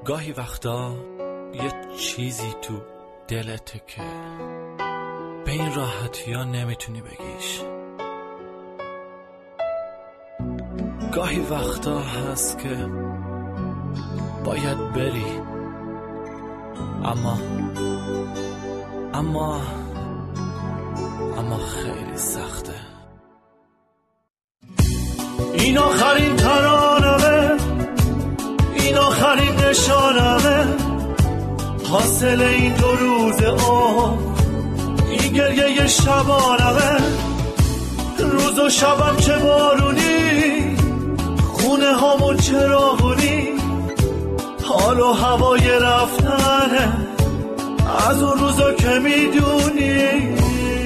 گاهی وقتا یه چیزی تو دلته که به این راحتی ها نمیتونی بگیش. گاهی وقتا هست که باید بری، اما خیلی سخته. این آخرین ترانمه، این آخرین نشانمه، حاصل این 2 روز این گریه شبانمه. روز و شبم چه بارونی، خونه هامون چراغونی، حال و هوای رفتنه از اون روزا که میدونی.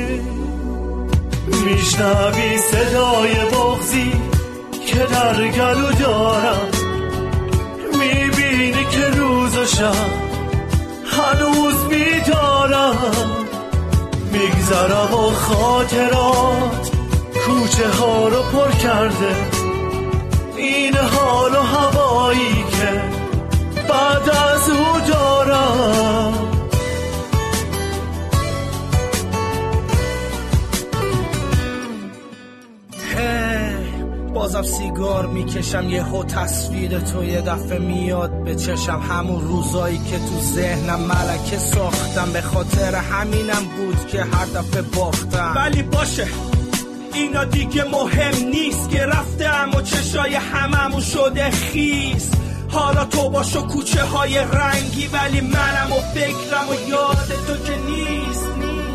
میشنوی صدای بغضی که در گلو دارم، میبینی که روز و شب هنوز میدارم. میگذرم و خاطرات کوچه ها رو پر کرده، این حال و هوایی که بعد از او دارم. بازم سیگار میکشم، یهو تصویر تو یه دفعه میاد به چشم، همون روزایی که تو ذهنم ملکه ساختم، به خاطر همینم بود که هر دفعه باختم. ولی باشه اینا دیگه مهم نیست که رفتم و چشای هممون شده خیس. حالا تو باشو کوچه های رنگی، ولی منم و فکرم و یاد تو که نیست.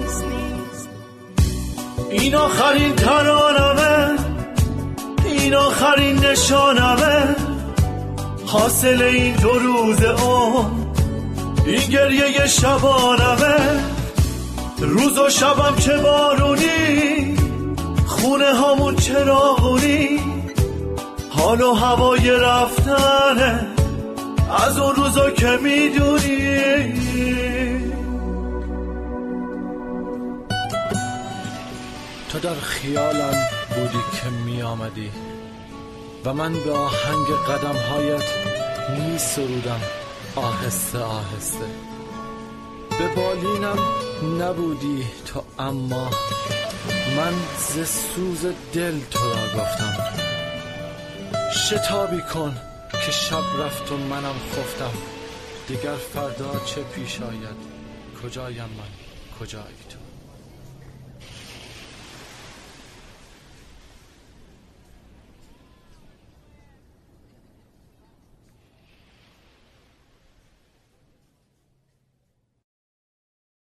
این آخرین ترانمه، این آخرین نشانمه، حاصل این 2 روز این گریه شبانمه. روز و شبم چه بارونی، خونه هامون چراغونی، حال و هوای رفتنه از اون روزا که میدونی. تو در خیالم بودی که می آمدی و من به آهنگ قدمهایت می سرودم آهسته آهسته. به بالینم نبودی تو، اما من ز سوز دل تو را گفتم. شتابی کن که شب رفت و منم خفتم، دیگر فردا چه پیش آید، کجایم من کجایی تو.